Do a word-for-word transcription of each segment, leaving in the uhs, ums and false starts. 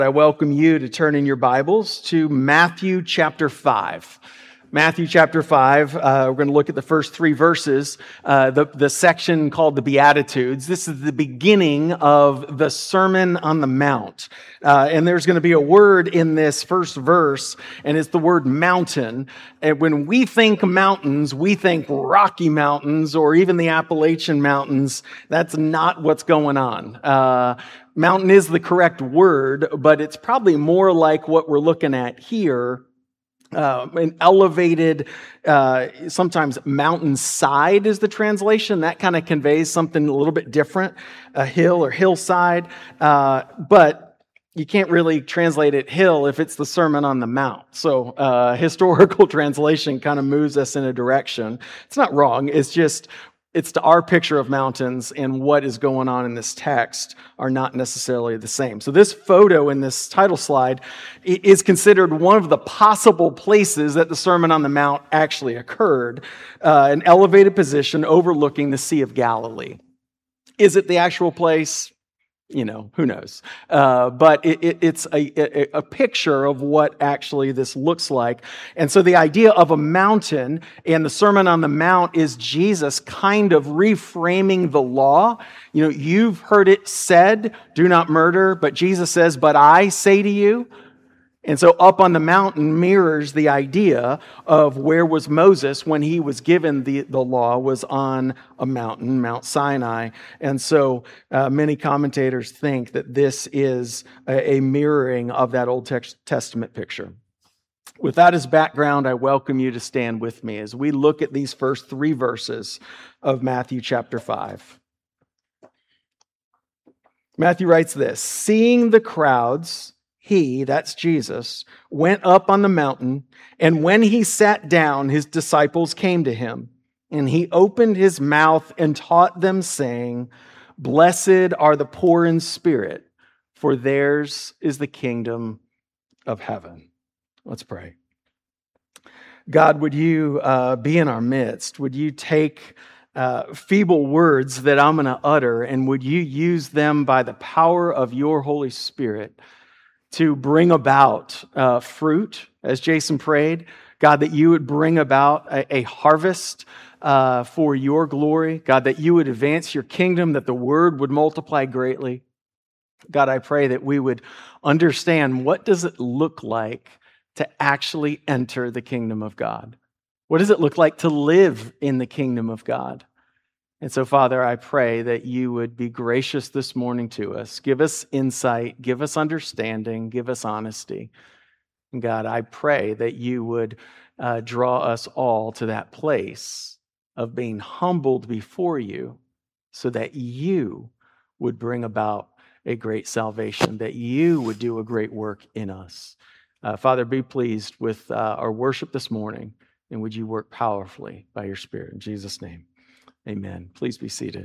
I welcome you to turn in your Bibles to Matthew chapter five. Matthew chapter five, uh, we're going to look at the first three verses, uh, the, the section called the Beatitudes. This is the beginning of the Sermon on the Mount. Uh, and there's going to be a word in this first verse, and it's the word mountain. And when we think mountains, we think Rocky Mountains or even the Appalachian Mountains. That's not what's going on. Uh, mountain is the correct word, but it's probably more like what we're looking at here. Uh, an elevated, uh, sometimes mountainside is the translation. That kind of conveys something a little bit different, a hill or hillside. Uh, but you can't really translate it hill if it's the Sermon on the Mount. So uh, historical translation kind of moves us in a direction. It's not wrong. It's just, it's to our picture of mountains, and what is going on in this text are not necessarily the same. So this photo in this title slide is considered one of the possible places that the Sermon on the Mount actually occurred, uh, an elevated position overlooking the Sea of Galilee. Is it the actual place? You know, who knows? Uh, but it, it, it's a, a, a picture of what actually this looks like. And so the idea of a mountain and the Sermon on the Mount is Jesus kind of reframing the law. You know, you've heard it said, do not murder, but Jesus says, but I say to you. And so up on the mountain mirrors the idea of where was Moses when he was given the, the law was on a mountain, Mount Sinai. And so uh, many commentators think that this is a, a mirroring of that Old Testament picture. With that as background, I welcome you to stand with me as we look at these first three verses of Matthew chapter five. Matthew writes this, "Seeing the crowds, he," that's Jesus, "went up on the mountain, and when he sat down, his disciples came to him. And he opened his mouth and taught them, saying, 'Blessed are the poor in spirit, for theirs is the kingdom of heaven.'" Let's pray. God, would you uh, be in our midst? Would you take uh, feeble words that I'm going to utter, and would you use them by the power of your Holy Spirit to bring about uh, fruit, as Jason prayed, God, that you would bring about a, a harvest uh, for your glory, God, that you would advance your kingdom, that the word would multiply greatly. God, I pray that we would understand, what does it look like to actually enter the kingdom of God? What does it look like to live in the kingdom of God? And so, Father, I pray that you would be gracious this morning to us. Give us insight, give us understanding, give us honesty. And God, I pray that you would uh, draw us all to that place of being humbled before you so that you would bring about a great salvation, that you would do a great work in us. Uh, Father, be pleased with uh, our worship this morning, and would you work powerfully by your Spirit. In Jesus' name. Amen. Please be seated.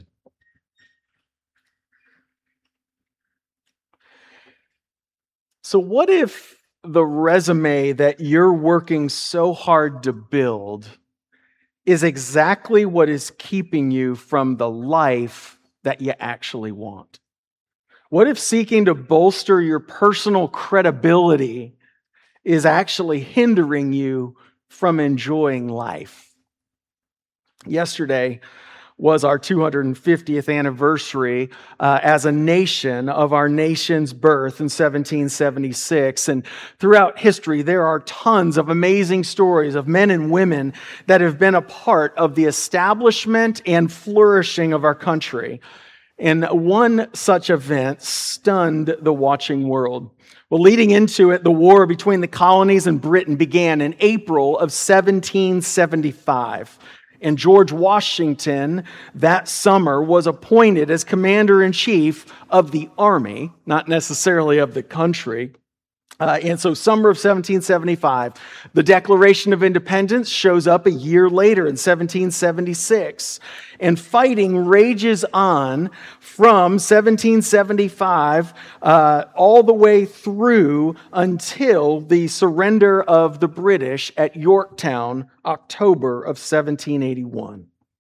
So what if the resume that you're working so hard to build is exactly what is keeping you from the life that you actually want? What if seeking to bolster your personal credibility is actually hindering you from enjoying life? Yesterday was our two hundred fiftieth anniversary uh, as a nation of our nation's birth in seventeen seventy-six. And throughout history, there are tons of amazing stories of men and women that have been a part of the establishment and flourishing of our country. And one such event stunned the watching world. Well, leading into it, the war between the colonies and Britain began in April of seventeen seventy-five. And George Washington that summer was appointed as commander-in-chief of the army, not necessarily of the country. Uh, and so summer of seventeen seventy-five, the Declaration of Independence shows up a year later in seventeen seventy-six. And fighting rages on from seventeen seventy-five uh, all the way through until the surrender of the British at Yorktown, October of seventeen eighty-one.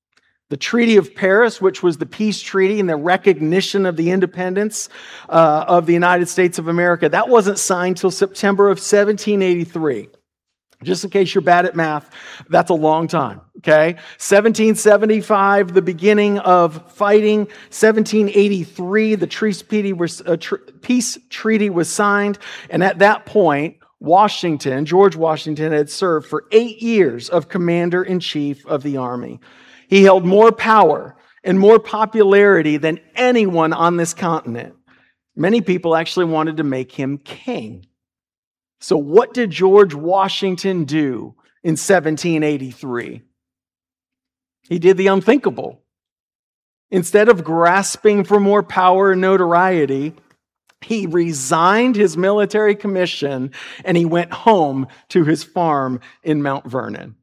The Treaty of Paris, which was the peace treaty and the recognition of the independence uh, of the United States of America, that wasn't signed till September of seventeen eighty-three. Just in case you're bad at math, that's a long time, okay? seventeen seventy-five, the beginning of fighting. seventeen eighty-three, the peace treaty was, uh, tr- peace treaty was signed. And at that point, Washington, George Washington, had served for eight years of commander-in-chief of the army. He held more power and more popularity than anyone on this continent. Many people actually wanted to make him king. So what did George Washington do in seventeen eighty-three? He did the unthinkable. Instead of grasping for more power and notoriety, he resigned his military commission and he went home to his farm in Mount Vernon.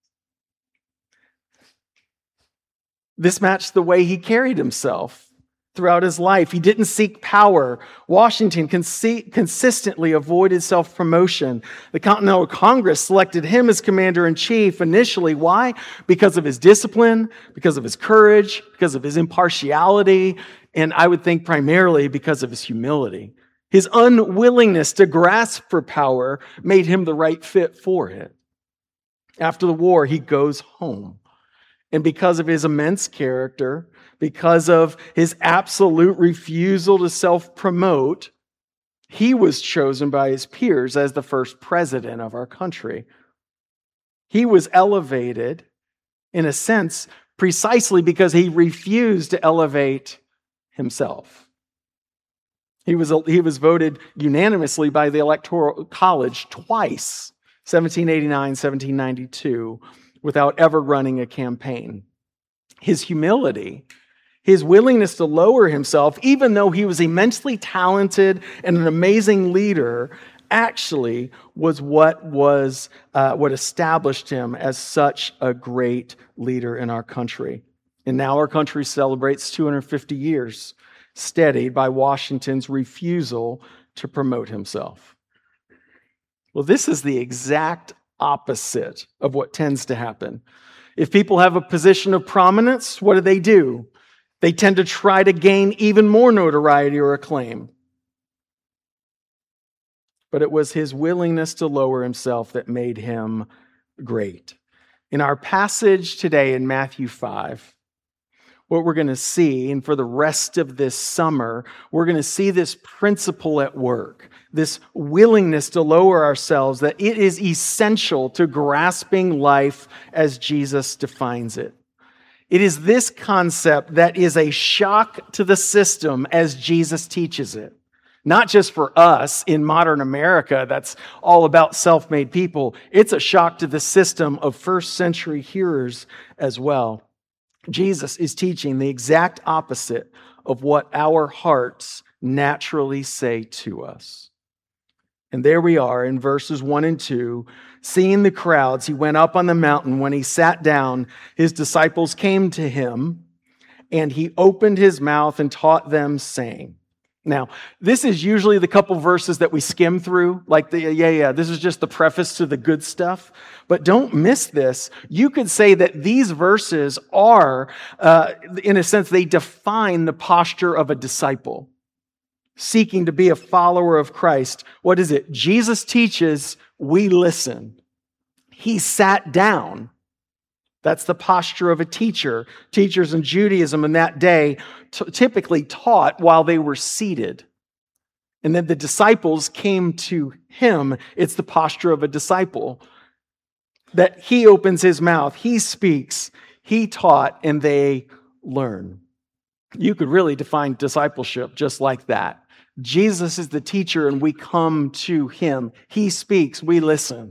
This matched the way he carried himself throughout his life. He didn't seek power. Washington conce- consistently avoided self-promotion. The Continental Congress selected him as commander-in-chief initially. Why? Because of his discipline, because of his courage, because of his impartiality, and I would think primarily because of his humility. His unwillingness to grasp for power made him the right fit for it. After the war, he goes home. And because of his immense character, because of his absolute refusal to self-promote, he was chosen by his peers as the first president of our country. He was elevated, in a sense, precisely because he refused to elevate himself. He was, he was voted unanimously by the Electoral College twice, seventeen eighty-nine, seventeen ninety-two, without ever running a campaign. His humility, his willingness to lower himself, even though he was immensely talented and an amazing leader, actually was what was uh, what established him as such a great leader in our country. And now our country celebrates two hundred fifty years, steadied by Washington's refusal to promote himself. Well, this is the exact opposite of what tends to happen. If people have a position of prominence, what do they do? They tend to try to gain even more notoriety or acclaim. But it was his willingness to lower himself that made him great. In our passage today in Matthew five, what we're going to see, and for the rest of this summer, we're going to see this principle at work, this willingness to lower ourselves, that it is essential to grasping life as Jesus defines it. It is this concept that is a shock to the system as Jesus teaches it. Not just for us in modern America, that's all about self-made people. It's a shock to the system of first century hearers as well. Jesus is teaching the exact opposite of what our hearts naturally say to us. And there we are in verses one and two. Seeing the crowds, he went up on the mountain. When he sat down, his disciples came to him, and he opened his mouth and taught them, saying. Now, this is usually the couple verses that we skim through, like the, yeah, yeah, this is just the preface to the good stuff. But don't miss this. You could say that these verses are, uh, in a sense, they define the posture of a disciple seeking to be a follower of Christ. What is it? Jesus teaches, we listen. He sat down. That's the posture of a teacher. Teachers in Judaism in that day t- typically taught while they were seated. And then the disciples came to him. It's the posture of a disciple. That he opens his mouth, he speaks, he taught, and they learn. You could really define discipleship just like that. Jesus is the teacher and we come to him. He speaks, we listen.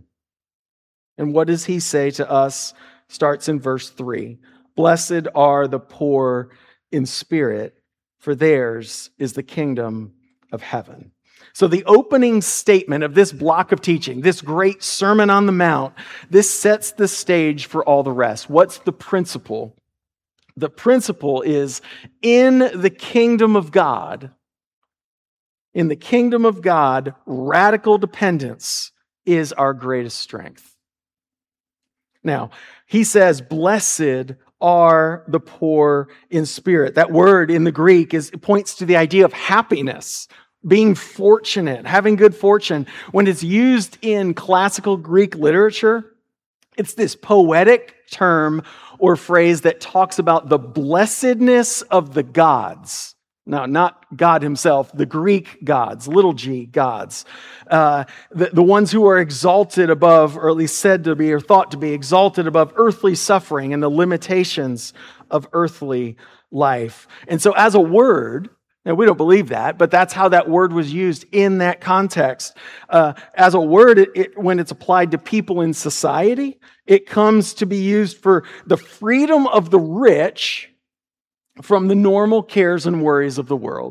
And what does he say to us? Starts in verse three. Blessed are the poor in spirit, for theirs is the kingdom of heaven. So the opening statement of this block of teaching, this great Sermon on the Mount, this sets the stage for all the rest. What's the principle? The principle is in the kingdom of God, in the kingdom of God, radical dependence is our greatest strength. Now, he says, blessed are the poor in spirit. That word in the Greek is it points to the idea of happiness, being fortunate, having good fortune. When it's used in classical Greek literature, it's this poetic term or phrase that talks about the blessedness of the gods. Now, not God himself, the Greek gods, little g gods. Uh, the, the ones who are exalted above, or at least said to be, or thought to be exalted above earthly suffering and the limitations of earthly life. And so as a word, now we don't believe that, but that's how that word was used in that context. Uh, as a word, it, it, when it's applied to people in society, it comes to be used for the freedom of the rich from the normal cares and worries of the world.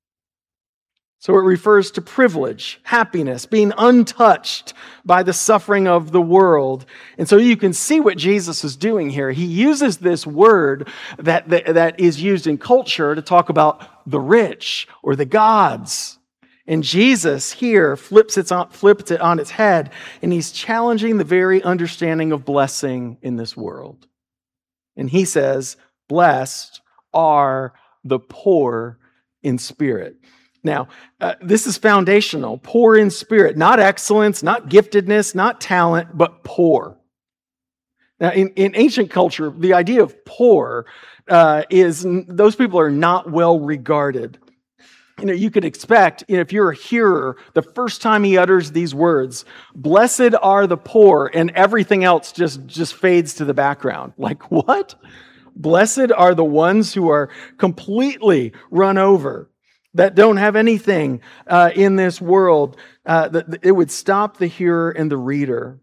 So it refers to privilege, happiness, being untouched by the suffering of the world. And so you can see what Jesus is doing here. He uses this word that, that, that is used in culture to talk about the rich or the gods. And Jesus here flips it on, flips it on its head, and he's challenging the very understanding of blessing in this world. And he says, blessed are the poor in spirit. Now, uh, this is foundational. Poor in spirit, not excellence, not giftedness, not talent, but poor. Now, in, in ancient culture, the idea of poor uh, is those people are not well regarded. You know, you could expect, you know, if you're a hearer, the first time he utters these words, blessed are the poor, and everything else just, just fades to the background. Like, what? Blessed are the ones who are completely run over, that don't have anything uh, in this world. Uh, that it would stop the hearer and the reader.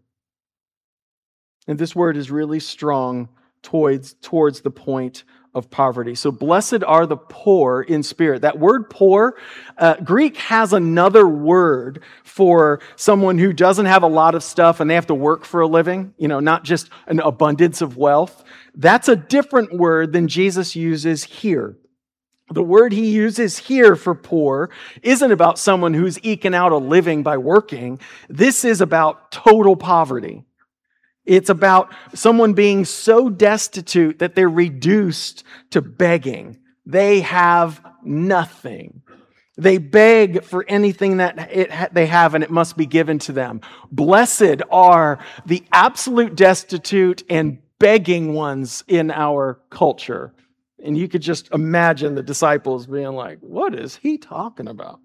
And this word is really strong towards, towards the point of poverty. So blessed are the poor in spirit. That word poor, uh, Greek has another word for someone who doesn't have a lot of stuff and they have to work for a living, you know, not just an abundance of wealth. That's a different word than Jesus uses here. The word he uses here for poor isn't about someone who's eking out a living by working. This is about total poverty. It's about someone being so destitute that they're reduced to begging. They have nothing. They beg for anything that it ha- they have, and it must be given to them. Blessed are the absolute destitute and begging ones in our culture. And you could just imagine the disciples being like, what is he talking about?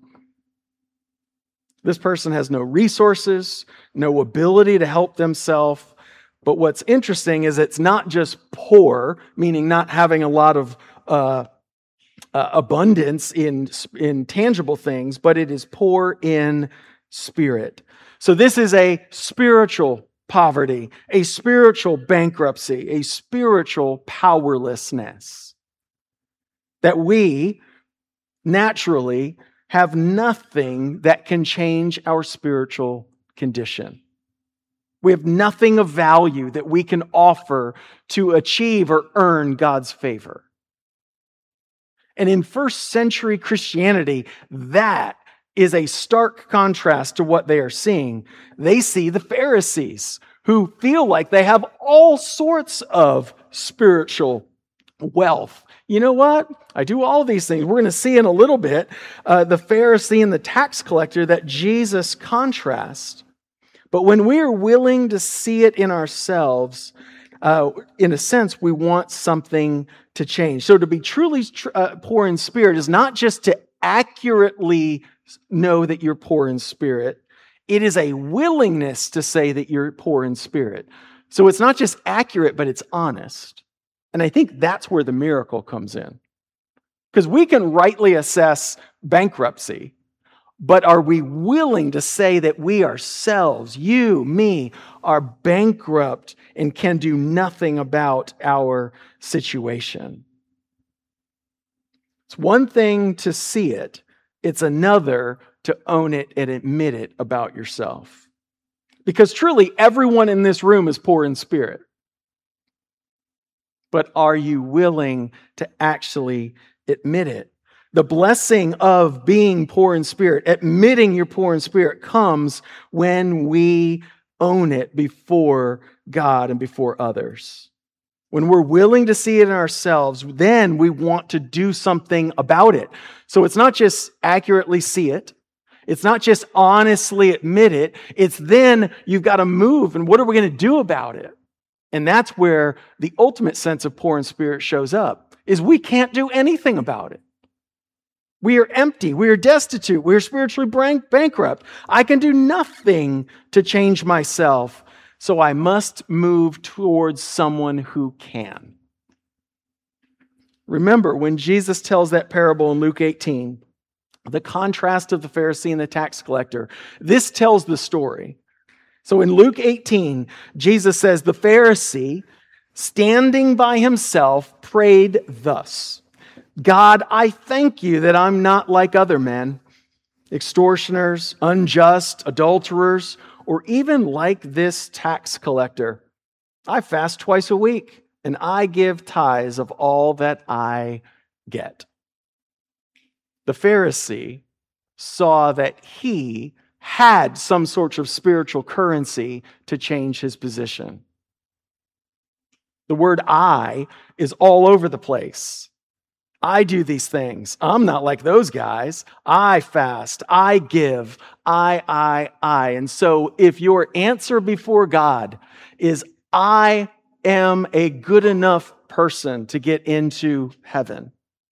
This person has no resources, no ability to help themselves. But what's interesting is it's not just poor, meaning not having a lot of uh, uh, abundance in, in tangible things, but it is poor in spirit. So this is a spiritual poverty, a spiritual bankruptcy, a spiritual powerlessness. That we naturally have nothing that can change our spiritual condition. We have nothing of value that we can offer to achieve or earn God's favor. And in first century Christianity, that is a stark contrast to what they are seeing. They see the Pharisees who feel like they have all sorts of spiritual wealth. You know what? I do all these things. We're going to see in a little bit uh, the Pharisee and the tax collector that Jesus contrasts. But when we are willing to see it in ourselves, uh, in a sense, we want something to change. So to be truly tr- uh, poor in spirit is not just to accurately know that you're poor in spirit. It is a willingness to say that you're poor in spirit. So it's not just accurate, but it's honest. And I think that's where the miracle comes in. Because we can rightly assess bankruptcy, but are we willing to say that we ourselves, you, me, are bankrupt and can do nothing about our situation? It's one thing to see it. It's another to own it and admit it about yourself. Because truly, everyone in this room is poor in spirit. But are you willing to actually admit it? The blessing of being poor in spirit, admitting you're poor in spirit, comes when we own it before God and before others. When we're willing to see it in ourselves, then we want to do something about it. So it's not just accurately see it. It's not just honestly admit it. It's then you've got to move. And what are we going to do about it? And that's where the ultimate sense of poor in spirit shows up, is we can't do anything about it. We are empty. We are destitute. We are spiritually bankrupt. I can do nothing to change myself. So I must move towards someone who can. Remember, when Jesus tells that parable in Luke eighteen, the contrast of the Pharisee and the tax collector, this tells the story. So in Luke eighteen, Jesus says, the Pharisee, standing by himself, prayed thus: God, I thank you that I'm not like other men, extortioners, unjust, adulterers, or even like this tax collector. I fast twice a week, and I give tithes of all that I get. The Pharisee saw that he had some sort of spiritual currency to change his position. The word I is all over the place. I do these things. I'm not like those guys. I fast. I give. I, I, I. And so if your answer before God is, I am a good enough person to get into heaven,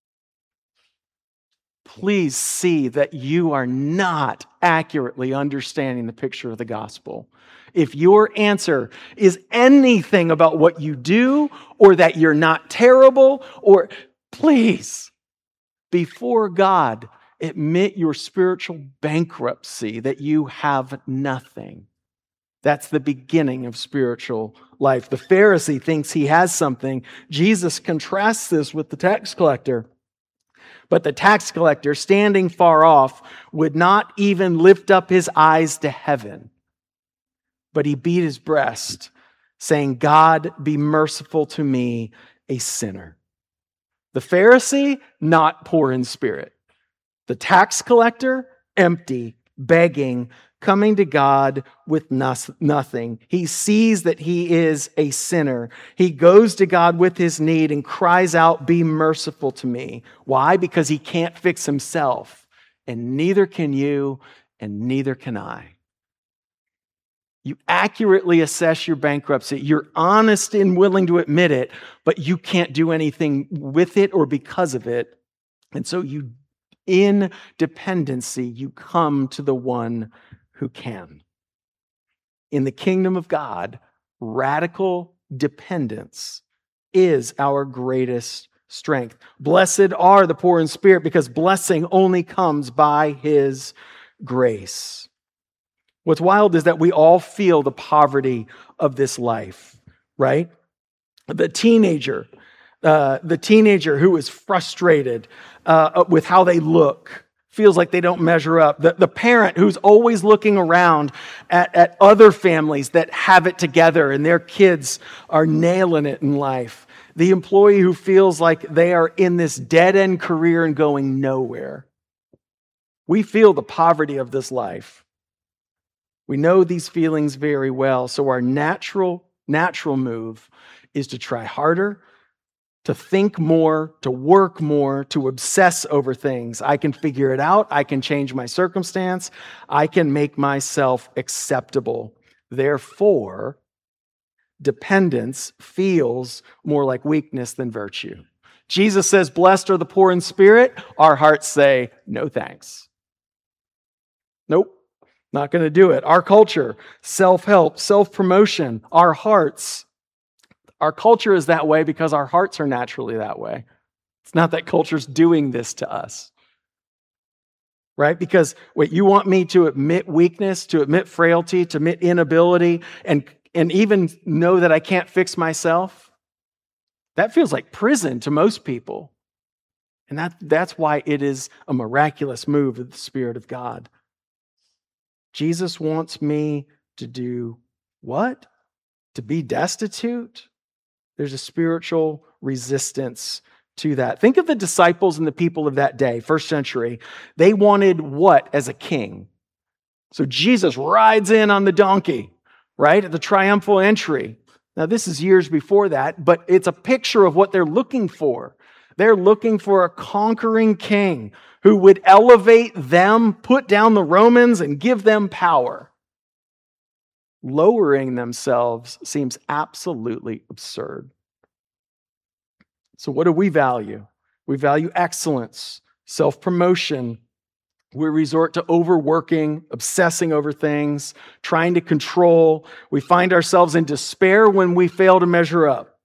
please see that you are not accurately understanding the picture of the gospel. If your answer is anything about what you do, or that you're not terrible, or please, before God, admit your spiritual bankruptcy, that you have nothing. That's the beginning of spiritual life. The Pharisee thinks he has something. Jesus contrasts this with the tax collector. But the tax collector, standing far off, would not even lift up his eyes to heaven, but he beat his breast, saying, God, be merciful to me, a sinner. The Pharisee, not poor in spirit. The tax collector, empty, begging, coming to God with nothing. He sees that he is a sinner. He goes to God with his need and cries out, be merciful to me. Why? Because he can't fix himself. And neither can you, and neither can I. You accurately assess your bankruptcy. You're honest and willing to admit it, but you can't do anything with it or because of it. And so you, in dependency, you come to the one who can. In the kingdom of God, radical dependence is our greatest strength. Blessed are the poor in spirit, because blessing only comes by his grace. What's wild is that we all feel the poverty of this life, right? The teenager, uh, the teenager who is frustrated uh, with how they look, feels like they don't measure up. The, the parent who's always looking around at, at other families that have it together and their kids are nailing it in life. The employee who feels like they are in this dead-end career and going nowhere. We feel the poverty of this life. We know these feelings very well. So our natural, natural move is to try harder, to think more, to work more, to obsess over things. I can figure it out. I can change my circumstance. I can make myself acceptable. Therefore, dependence feels more like weakness than virtue. Jesus says, blessed are the poor in spirit. Our hearts say, no thanks. Nope. Not going to do it. Our culture, self-help, self-promotion, our hearts. Our culture is that way because our hearts are naturally that way. It's not that culture's doing this to us. Right? Because, wait, you want me to admit weakness, to admit frailty, to admit inability, and, and even know that I can't fix myself? That feels like prison to most people. And that, that's why it is a miraculous move of the Spirit of God. Jesus wants me to do what? To be destitute? There's a spiritual resistance to that. Think of the disciples and the people of that day, first century. They wanted what as a king? So Jesus rides in on the donkey, right? At the triumphal entry. Now, this is years before that, but it's a picture of what they're looking for. They're looking for a conquering king who would elevate them, put down the Romans, and give them power. Lowering themselves seems absolutely absurd. So what do we value? We value excellence, self-promotion. We resort to overworking, obsessing over things, trying to control. We find ourselves in despair when we fail to measure up.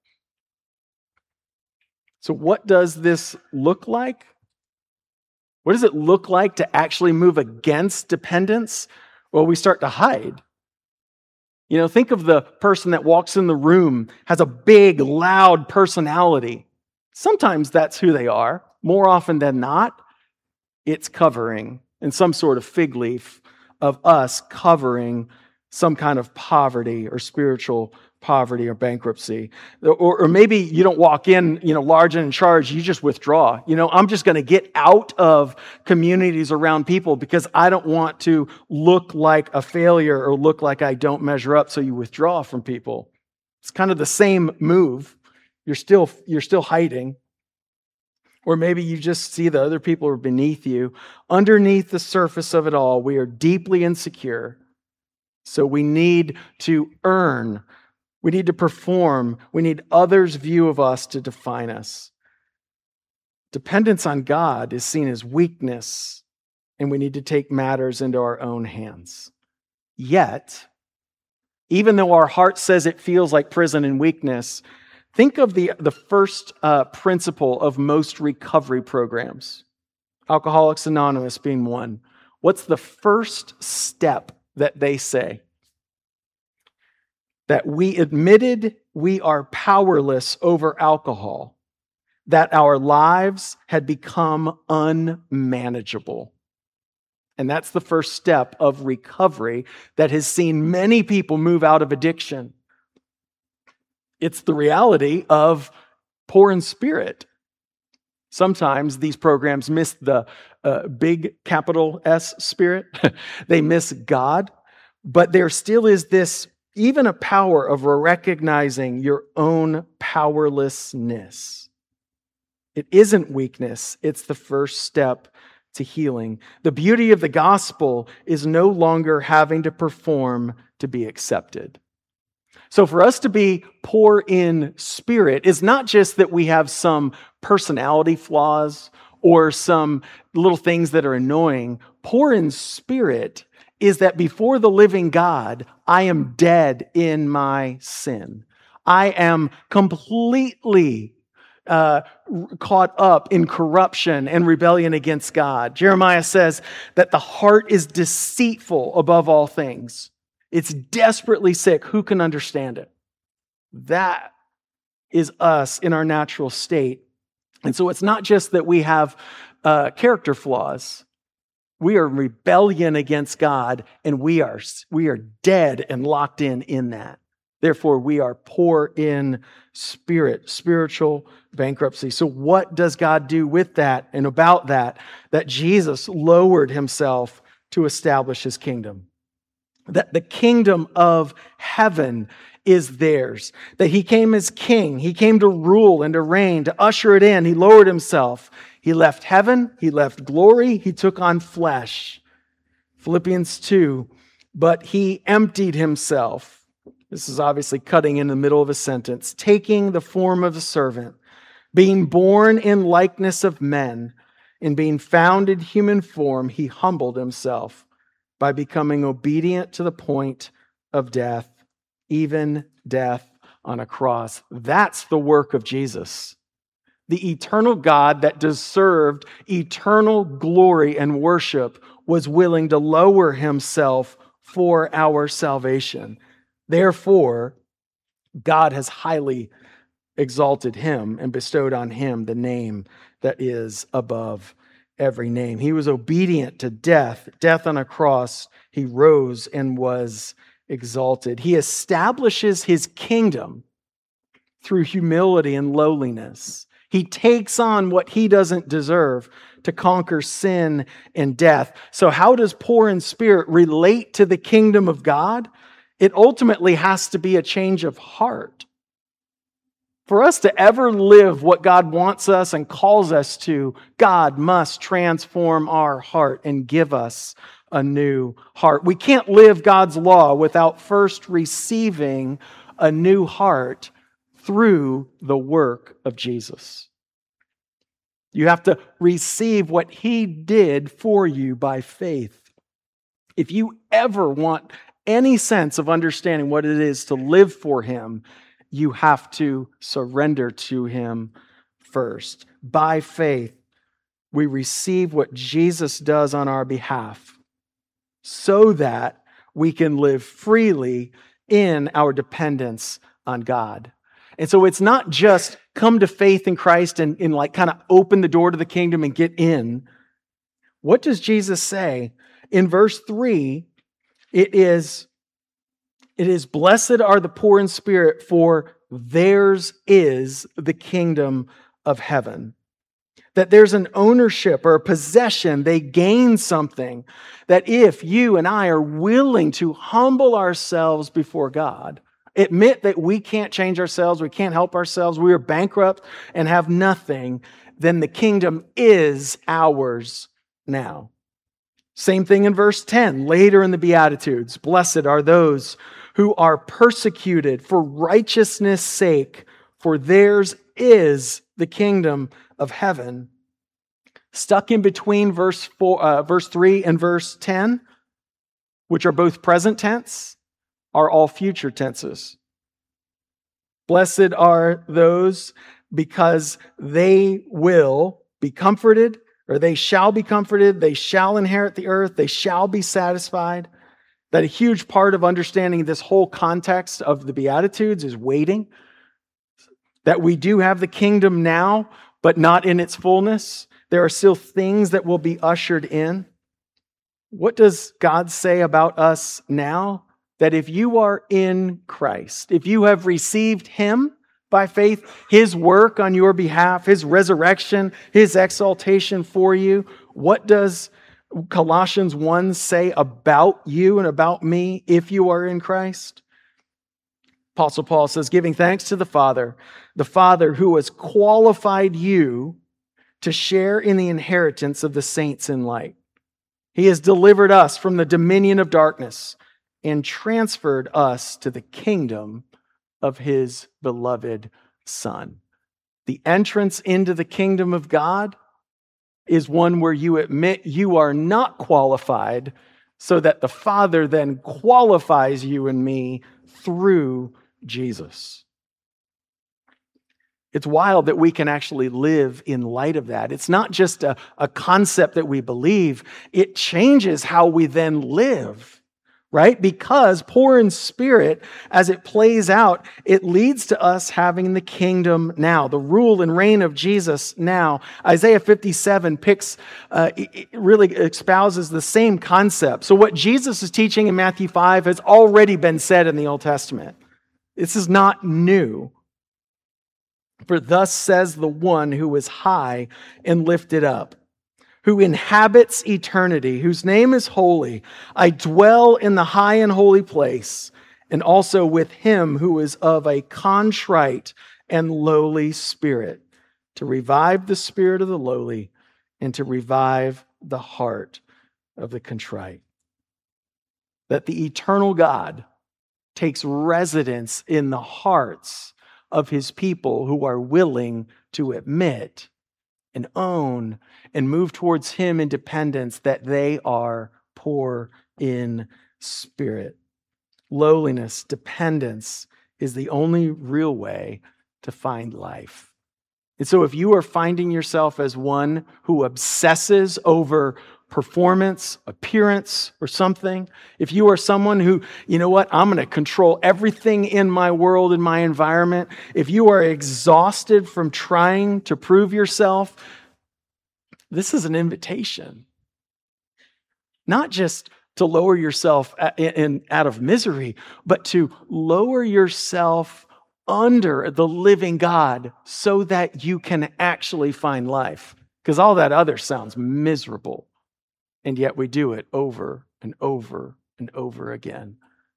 So what does this look like? What does it look like to actually move against dependence? Well, we start to hide. You know, think of the person that walks in the room, has a big, loud personality. Sometimes that's who they are. More often than not, it's covering in some sort of fig leaf of us covering some kind of poverty or spiritual poverty or bankruptcy. Or, or maybe you don't walk in, you know, large and in charge, you just withdraw. You know, I'm just going to get out of communities around people because I don't want to look like a failure or look like I don't measure up, so you withdraw from people. It's kind of the same move. You're still, you're still hiding. Or maybe you just see the other people are beneath you. Underneath the surface of it all, we are deeply insecure. So we need to earn. We need to perform. We need others' view of us to define us. Dependence on God is seen as weakness, and we need to take matters into our own hands. Yet, even though our heart says it feels like prison and weakness, think of the, the first uh, principle of most recovery programs. Alcoholics Anonymous being one. What's the first step that they say? That we admitted we are powerless over alcohol, that our lives had become unmanageable. And that's the first step of recovery that has seen many people move out of addiction. It's the reality of poor in spirit. Sometimes these programs miss the uh, big capital S spirit. They miss God. But there still is this, even a power of recognizing your own powerlessness. It isn't weakness. It's the first step to healing. The beauty of the gospel is no longer having to perform to be accepted. So for us to be poor in spirit is not just that we have some personality flaws or some little things that are annoying. Poor in spirit is that before the living God, I am dead in my sin. I am completely uh, caught up in corruption and rebellion against God. Jeremiah says that the heart is deceitful above all things. It's desperately sick. Who can understand it? That is us in our natural state. And so it's not just that we have uh, character flaws. We are in rebellion against God, and we are, we are dead and locked in in that. Therefore, we are poor in spirit, spiritual bankruptcy. So what does God do with that and about that? That Jesus lowered himself to establish his kingdom. That the kingdom of heaven is theirs. That he came as king. He came to rule and to reign, to usher it in. He lowered himself. He left heaven. He left glory. He took on flesh. Philippians two, but he emptied himself. This is obviously cutting in the middle of a sentence. Taking the form of a servant, being born in likeness of men, and being found in human form, he humbled himself by becoming obedient to the point of death, even death on a cross. That's the work of Jesus. The eternal God that deserved eternal glory and worship was willing to lower himself for our salvation. Therefore, God has highly exalted him and bestowed on him the name that is above every name. He was obedient to death, death on a cross. He rose and was exalted. He establishes his kingdom through humility and lowliness. He takes on what he doesn't deserve to conquer sin and death. So how does poor in spirit relate to the kingdom of God? It ultimately has to be a change of heart. For us to ever live what God wants us and calls us to, God must transform our heart and give us a new heart. We can't live God's law without first receiving a new heart through the work of Jesus. You have to receive what He did for you by faith. If you ever want any sense of understanding what it is to live for Him, you have to surrender to Him first. By faith, we receive what Jesus does on our behalf so that we can live freely in our dependence on God. And so it's not just come to faith in Christ and, and like kind of open the door to the kingdom and get in. What does Jesus say? In verse three, it is, it is, blessed are the poor in spirit, for theirs is the kingdom of heaven. That there's an ownership or a possession, they gain something. That if you and I are willing to humble ourselves before God, admit that we can't change ourselves, we can't help ourselves, we are bankrupt and have nothing, then the kingdom is ours now. Same thing in verse ten, later in the Beatitudes. Blessed are those who are persecuted for righteousness' sake, for theirs is the kingdom of heaven. Stuck in between verse four, uh, verse three and verse ten, which are both present tense, are all future tenses. Blessed are those because they will be comforted, or they shall be comforted, they shall inherit the earth, they shall be satisfied. That a huge part of understanding this whole context of the Beatitudes is waiting. That we do have the kingdom now, but not in its fullness. There are still things that will be ushered in. What does God say about us now? That if you are in Christ, if you have received Him by faith, His work on your behalf, His resurrection, His exaltation for you, what does Colossians one say about you and about me if you are in Christ? Apostle Paul says, giving thanks to the Father, the Father who has qualified you to share in the inheritance of the saints in light. He has delivered us from the dominion of darkness and transferred us to the kingdom of His beloved Son. The entrance into the kingdom of God is one where you admit you are not qualified, so that the Father then qualifies you and me through Jesus. It's wild that we can actually live in light of that. It's not just a, a concept that we believe. It changes how we then live, right? Because poor in spirit, as it plays out, it leads to us having the kingdom now, the rule and reign of Jesus now. Isaiah fifty-seven picks, uh, it really espouses the same concept. So what Jesus is teaching in Matthew five has already been said in the Old Testament. This is not new. For thus says the one who is high and lifted up, who inhabits eternity, whose name is holy. I dwell in the high and holy place, and also with Him who is of a contrite and lowly spirit, to revive the spirit of the lowly and to revive the heart of the contrite. That the eternal God takes residence in the hearts of His people who are willing to admit and own and move towards Him in dependence, that they are poor in spirit. Lowliness, dependence is the only real way to find life. And so if you are finding yourself as one who obsesses over performance, appearance, or something, if you are someone who, you know what, I'm going to control everything in my world, in my environment, if you are exhausted from trying to prove yourself, this is an invitation. Not just to lower yourself in, out of misery, but to lower yourself under the living God so that you can actually find life. Because all that other sounds miserable. And yet we do it over and over and over again.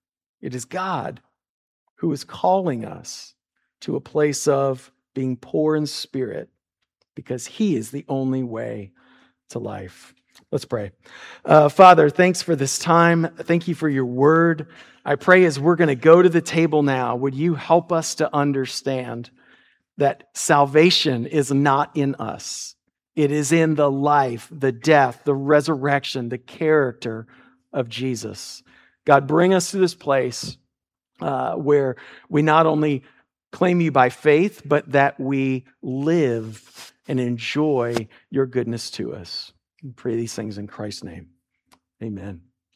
It is God who is calling us to a place of being poor in spirit, because he is the only way to life. Let's pray. Uh, Father, thanks for this time. Thank you for your word. I pray as we're going to go to the table now, would you help us to understand that salvation is not in us. It is in the life, the death, the resurrection, the character of Jesus. God, bring us to this place uh, where we not only claim you by faith, but that we live and enjoy your goodness to us. We pray these things in Christ's name. Amen.